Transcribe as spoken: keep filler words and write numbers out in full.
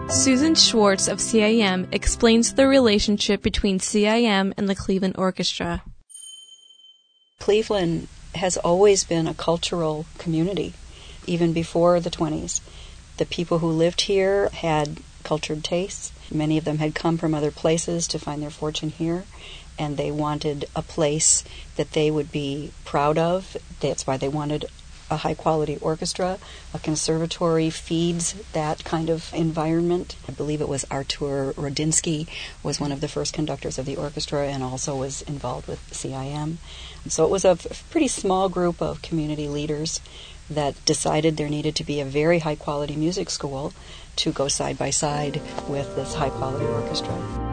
Susan Schwartz of C I M explains the relationship between C I M and the Cleveland Orchestra. Cleveland has always been a cultural community, even before the twenties. The people who lived here had cultured tastes. Many of them had come from other places to find their fortune here, and they wanted a place that they would be proud of. That's why they wanted a high-quality orchestra. A conservatory feeds that kind of environment. I believe it was Artur Rodinsky was one of the first conductors of the orchestra and also was involved with C I M. So it was a pretty small group of community leaders that decided there needed to be a very high-quality music school to go side by side with this high-quality orchestra.